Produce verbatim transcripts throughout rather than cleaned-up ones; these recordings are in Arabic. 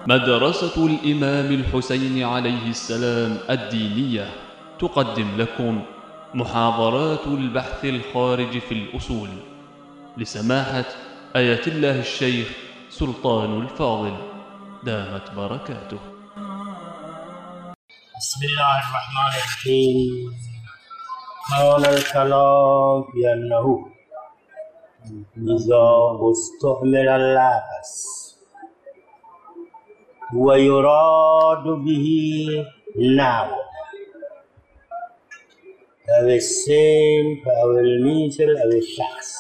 مدرسة الإمام الحسين عليه السلام الدينية تقدم لكم محاضرات البحث الخارج في الأصول لسماحة آية الله الشيخ سلطان الفاضل دامت بركاته. بسم الله الرحمن الرحيم. قال الكلام بأنه إذا استعمل اللفظ ويراد به نحو أو الصنف أو المثل أو الشخص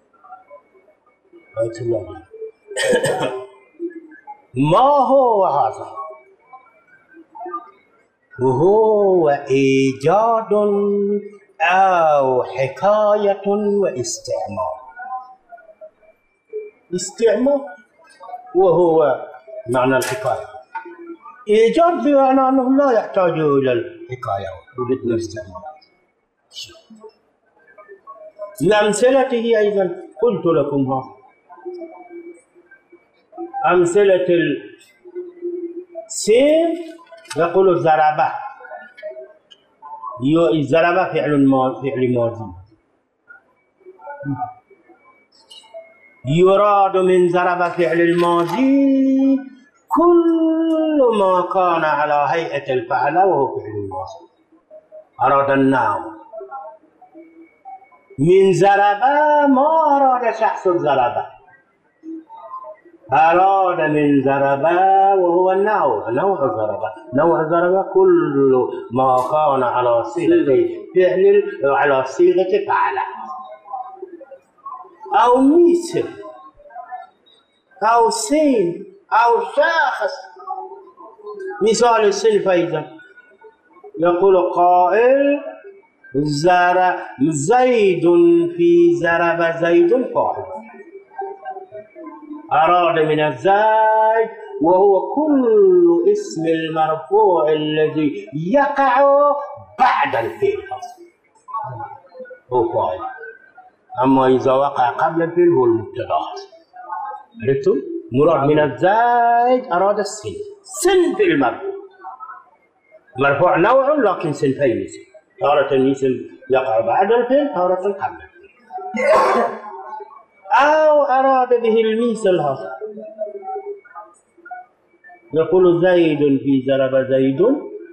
ما هو هذا؟ وهو إيجاد أو حكاية واستعمال. استعمال وهو معنى الحكاية. إيجاد بمعنى أنه لا يحتاج إلى الحكاية وبدنا استعمال. من أمثلته أيضا قلت لكم ها أمثلة السين يقول ضربة. ضربة فعل ماضي فعل ماضي. يراد من ضربة فعل الماضي كل ما كان على هيئة الفعل وهو فعل الماضي. أراد النحو. من ضربة ما أراد شخص الضربة، أراد من ضربة وهو النوع نوع الضربة. نوع الضربة كل ما كان على صيغة فعل على صيغة فعل أو مثل أو سين أو شخص. مثال الصنف أيضا يقول قائل زيد في ضرب زيد فاعل. أراد من الزيد وهو كل اسم المرفوع الذي يقع بعد الفعل هو فاعل، أما إذا وقع قبل الفعل هو المبتدأ. عرفتم؟ مراد من الزيد أراد السن سن المرفوع. مرفوع نوع لكن سنفين مثل. تارة الاسم يقع بعد الفعل تارة قبل الفعل. أو أراد به المثل هذا يقول زيد في ضرب زيد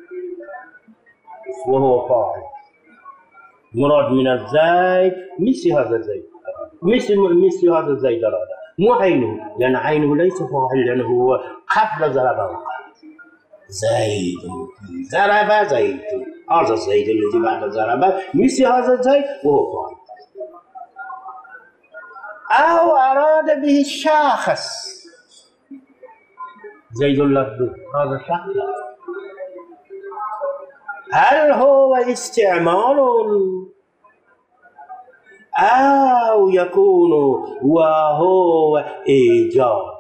وهو فاعل. مراد من الزيد مثل هذا الزيد مثل مثل هذا الزيد أراد مو عينه، لأن عينه ليس فاعل لأنه هو قبل ضرب وقع. زيد في ضرب زيد هذا الزيد الذي بعد ضرب مثل هذا الزيد وهو فاعل. أو أراد به الشخص زيد اللفظ هذا شخص. هل هو استعمال أو يكون وهو إيجاد؟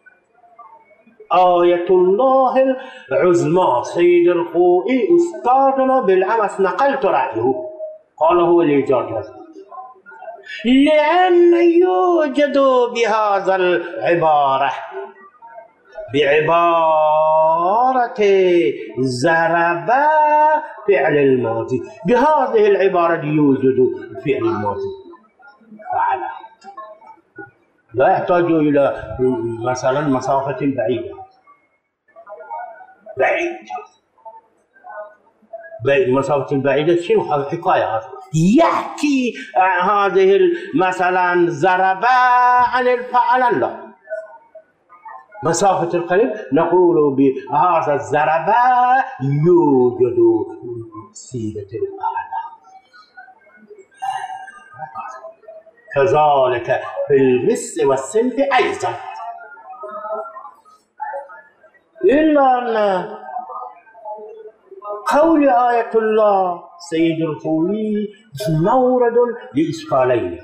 آية الله العظمى سيد الخوئي أستاذنا بالأمس نقلت رأيه قال هو الإيجاد هذا، لأن يوجد بهذا العبارة بعبارة ضرب فعل الماضي، بهذه العبارة يوجد فعل الماضي فعل. لا يحتاج إلى مثلا مسافة بعيدة بعيد مسافة بعيدة شنو حكاية هذا؟ يحكي هذه مثلا ضرب عن الفعل. لا، مسافة القريب نقول بهذا الضرب يوجد صيغة الفعل. كذلك في المثل والصنف أيضا، إلا أن قول آية الله سيد الخوئي مورد لإشكالين.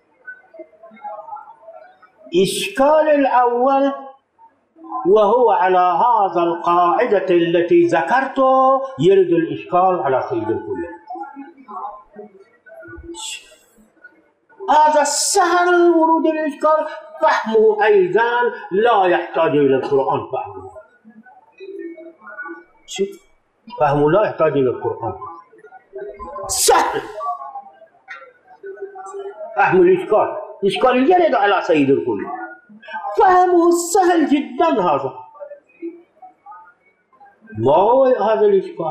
إشكال الأول وهو على هذا القاعدة التي ذكرته يرد الإشكال على سيد الخوئي. هذا سهل ورود الإشكال، فهمه أيضا لا يحتاج إلى القرآن فهمه، شوف فهم لا يحتاج إلى القرآن، سهل فهم الإشكال. إشكال يرد على سيد الكل، فهمه سهل جدا. هذا ما هو هذا الإشكال؟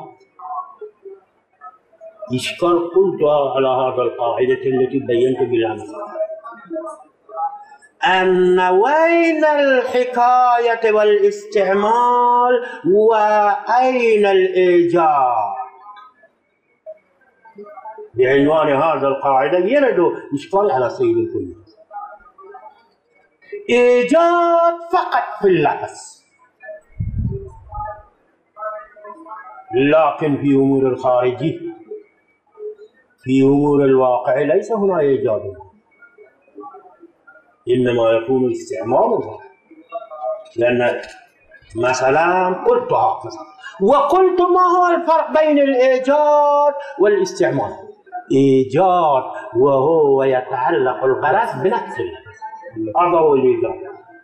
إشكال قلت على هذا القاعدة التي بينت بالأمس، أن وين الحكاية والاستعمال وأين الإيجاد. بعنوان هذا القاعدة يرد إشكال على سيد الكل. إيجاد فقط في اللفظ، لكن في أمور الخارجي، في أمور الواقع ليس هنا إيجاد، إنما يكون استعمال. لأن مثلا قلت هكذا، وقلت ما هو الفرق بين الإيجاد والاستعمال؟ إيجاد وهو يتعلق الغرض بنفسه، هذا هو الإيجاد.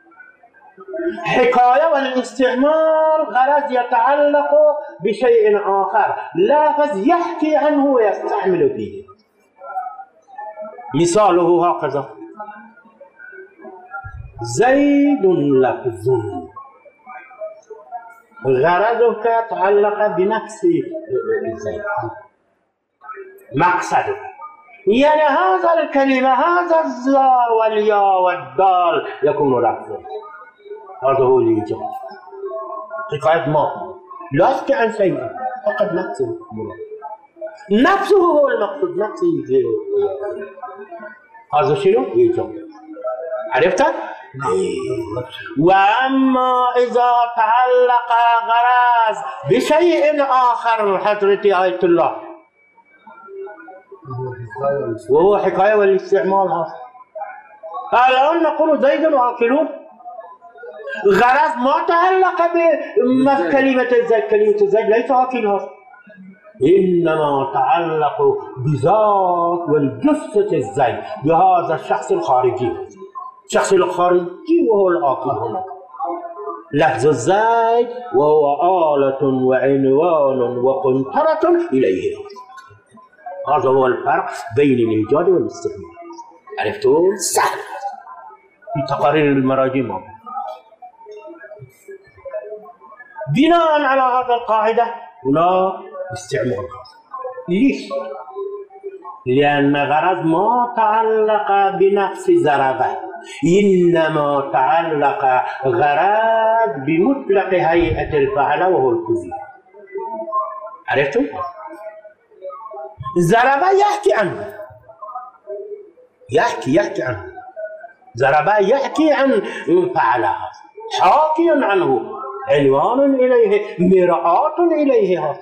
حكاية والاستعمال غرض يتعلق بشيء آخر، لافظ يحكي عنه ويستعمل فيه. مثاله هكذا: زيد لفظ، غرضك تعلق بنفس زيد، مقصدك يعني هذا الكلمة، هذا الزاء والياء والدال يكون لفظا، هذا هو الإيجاد. حكاية ما لا يحكي عن شيء، فقط نفسه، نفسه هو المقصود، نفسه هذا شنو؟ إيجاد. عرفت؟ وأما إذا تعلق غرض بشيء آخر حضرتي آية الله، وهو حكاية والاستعمال. هذا الآن نقول زيد آكلون، غرض ما تعلق بكلمة زيد، كلمة زيد ليس آكل، هذا إنما تعلق بذات والجثة الزيد، بهذا الشخص الخارجي، الشخص الخارجي وهو الآكل هنا. لفظ الزيد وهو آلة وعنوان وقنطرة إليه. هذا هو الفرق بين الإيجاد والاستعمال. عرفتم؟ سهل في تقارير المراجع. بناء على هذا القاعدة هنا استعمال. ليش؟ لأن غرض ما تعلق بنفس ضربة، إنما تعلق غرض بمطلق هيئة الفعل وهو الكلي. عرفتم؟ ضربة يحكي عنه، يحكي يحكي عنه ضربة يحكي عن فعلها، حاكيا عنه، عنوان إليه، مرآة إليه. هذا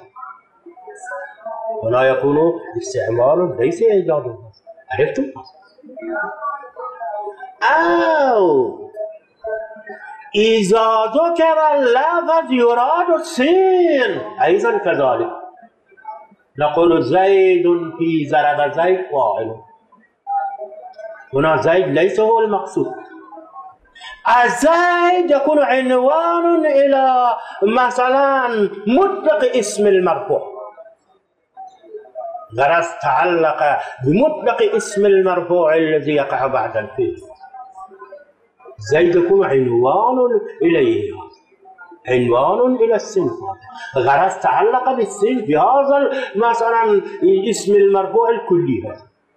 ولا يكون استعمال ليس إيجاد. عرفتم؟ أو إذا ذكر اللفظ يراد السين أيضا كذلك، نقول زيد في ضرب زيد فاعل، هنا زيد ليس هو المقصود. الزيد يكون عنوان إلى مثلا مطلق اسم المرفوع، غرض تعلق بمطلق اسم المرفوع الذي يقع بعد الفعل. زيد يكون عنوان إليه، عنوان إلى السن، غرض تعلق بالسن بهذا مثلا اسم المرفوع الكلي.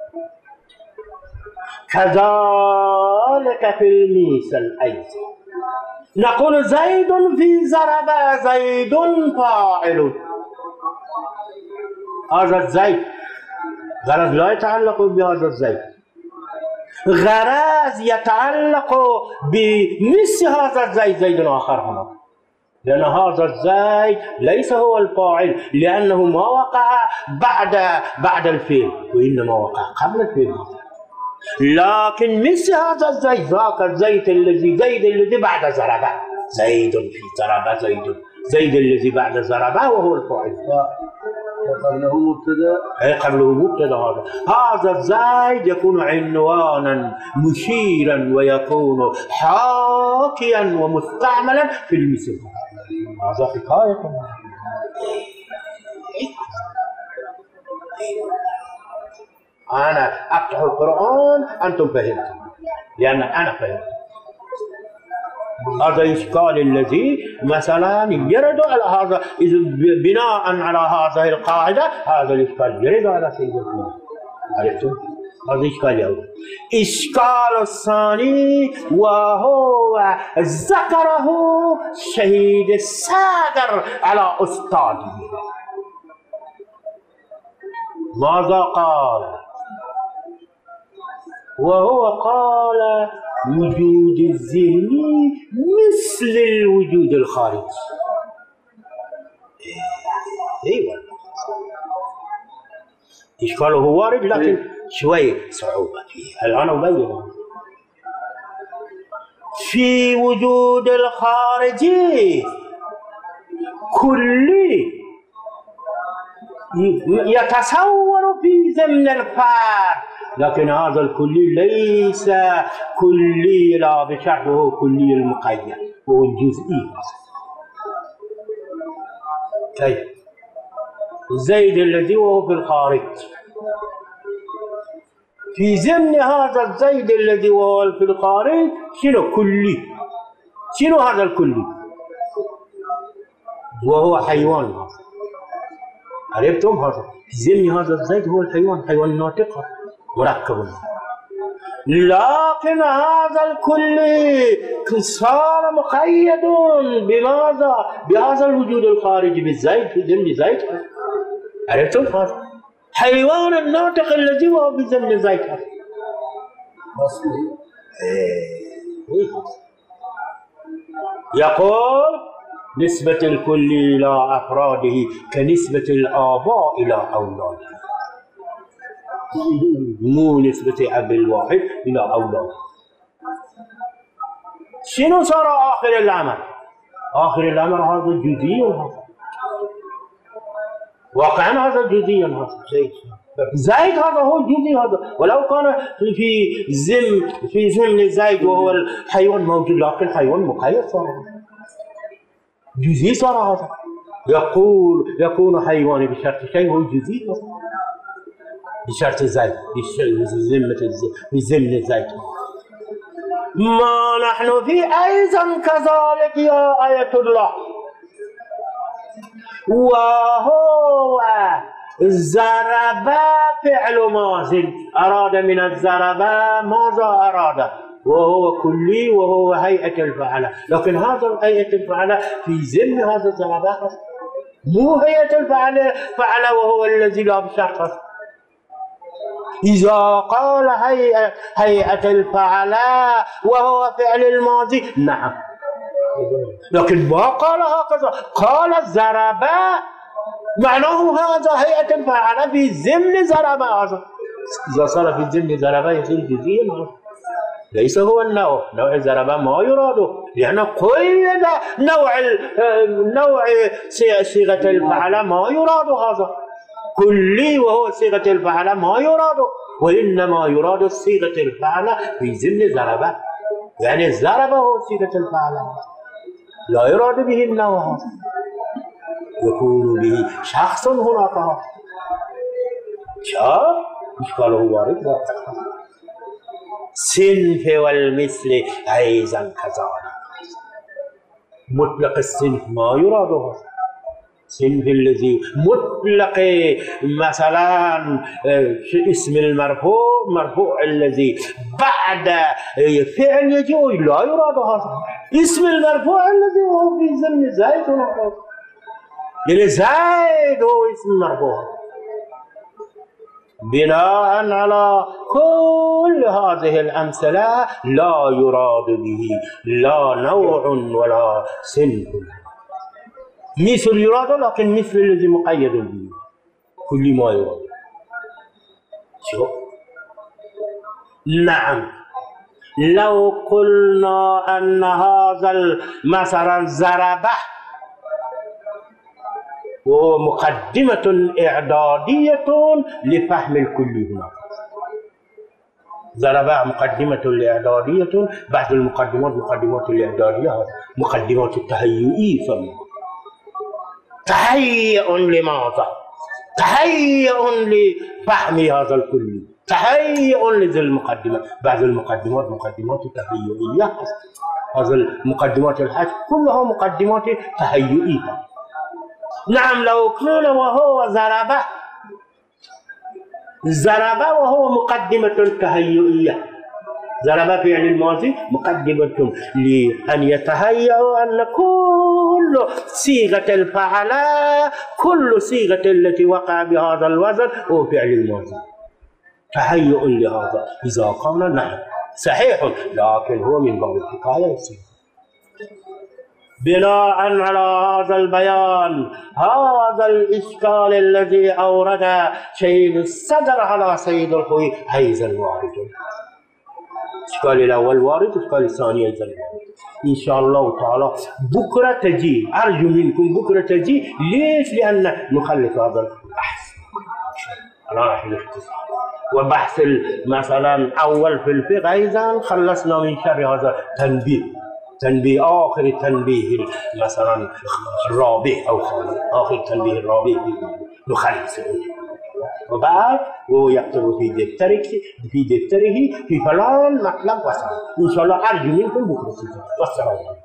كذلك في المثل أيضا نقول زيد في ضرب زيد فاعل. هذا الزيد غرض لا يتعلق بهذا الزيد، غرض يتعلق بمثل هذا الزيد، زيد آخر هنا، لأن هذا الزيد ليس هو الفاعل، لأنه ما وقع بعد بعد الفعل، وإنما وقع قبل الفعل. لكن مثل هذا الزيد، ذاك الزيد الذي زيد الذي بعد ضربه، زيد في ضربه زيد، زيد الذي بعد ضربه وهو الفاعل، قبله مبتدا، أي قبله مبتدا. هذا هذا الزيد يكون عنوانا مشيرا ويكون حاكيا ومستعملا في المثل. هذا حكاية. أنا أفتح القرآن أنتم فهمتم لأن أنا فهمت. هذا الإشكال الذي مثلا يرد على هذا بناء على هذه القاعدة، هذا الإشكال يرد على سيدنا. عرفتم؟ هذا إشكال الأول. إشكال الثاني وهو ذكره شهيد الصدر على أستاذه. ماذا قال؟ وهو قال وجود الذهني مثل الوجود الخارجي. اي والله اشكاله وارد لكن شوي صعوبه فيه. الان ابين في وجود الخارجي كلي يتصور في ضمن الفرد، لكن هذا الكلي ليس كلي لا بشرط، هو كلي المقيد، هو الجزئي. كيف؟ زيد الذي هو في الخارج، في ضمن هذا الزيد الذي هو في الخارج شنو كلي؟ شنو هذا الكلي؟ وهو حيوان. عرفتم هذا؟ ضمن هذا الزيد هو الحيوان، حيوان ناطق مركب. لكن هذا الكلي صار مقيد بماذا؟ بهذا الوجود الخارجي بالزيد، في ضمن زيد. عرفتم هذا؟ حيوان الناطق الذي هو بضمن زيد. يقول نسبة الكل إلى أفراده كنسبة الآباء إلى أولادهم، مو نسبة أب الواحد إلى أولاده. شنو صار آخر الأمر؟ آخر الأمر هذا جزئي، هذا واقعا هذا جزئي، هذا زيد هذا هو جزئي هذا، ولو كان في زم في ضمن زيد وهو الحيوان موجود، لكن حيوان مقيد صار جزئي، صار هذا يقول يكون حيواني بشرط شيء هو جزئي بشرط زيد، بضمن زيد. ما نحن في أيضا كذلك يا آية الله، وهو ضرب فعل ماضي، أراد من الضرب ماذا أراد؟ وهو كلي وهو هيئة الفعل، لكن هذا هيئة الفعل في ضمن هذا الضرب، مو هيئة الفعل فعل وهو الذي لا بشرط. إذا قال هيئة هيئة الفعل وهو فعل الماضي نعم، لكن ما قال هكذا، قال ضرب معناه هذا هيئة الفعل في ضمن ضرب. هذا إذا صار في ضمن ضرب يصير جزئيا، ليس هو النوع. نوع الضرب ما يراده، لأن قيد نوع نوع صيغة الفعل ما يراد هذا كلي، وهو صيغة الفعل ما يراد، وإنما يراد صيغة الفعل في ضمن ضرب، يعني الضرب هو صيغة الفعل، لا يراد به النوع، يكون به شخص هناك. شاف إشكاله وارد. صنف والمثل أيضا كذلك، مطلق الصنف ما يراده، صنف الذي مطلق مثلا اسم المرفوع، مرفوع الذي بعد فعل يجي لا يراد هذا، اسم المرفوع الذي هو في ضمن زيد هنا، يعني زيد هو اسم مرفوع. بناء على كل هذه الأمثلة لا يراد به لا نوع ولا صنف، مثل يراد لكن مثل الذي مقيد به، كل ما يراد. شوف نعم، لو قلنا أن هذا مثلا ضرب وهو مقدمة إعدادية لفهم الكل هنا، ضرب مقدمة الإعدادية، بعض المقدمات مقدمات الإعدادية، مقدمات التهيئي فهم. تهيئ لماذا؟ تهيئ لفهم هذا الكل، تهيئ لذي المقدمة. بعض المقدمات مقدمات تهيئية، هذه المقدمات الحج كلها مقدمات تهيئية. نعم لو كان وهو ضرب ضرب وهو مقدمة تهيئية، ضرب فعل الماضي مقدمة لأن يتهيأ أن كل صيغة الفعل، كل صيغة التي وقع بهذا الوزن هو فعل الماضي، تهيئ لهذا. إذا قال نعم صحيح، لكن هو من باب الحكاية. بناء على هذا البيان، هذا الإشكال الذي أورد شهيد الصدر على سيد الخوي أيضا وارد. الإشكال الأول وارد، الإشكال الثاني أيضا وارد. إن شاء الله تعالى بكرة تجي، أرجو منكم بكرة تجي. ليش؟ لأن نخلص هذا البحث على نحو الاختصار، وبحث مثلا أول في الفقه أيضا خلصنا من شر هذا تنبيه، تنبيه آخر التنبيه مثلا الرابع أو خامس، آخر التنبيه الرابع نخلص. وبعد هو يكتب في دفتره في دفتره في فلان مطلب وصل. إن شاء الله أرجو منكم بكرة. والسلام عليكم.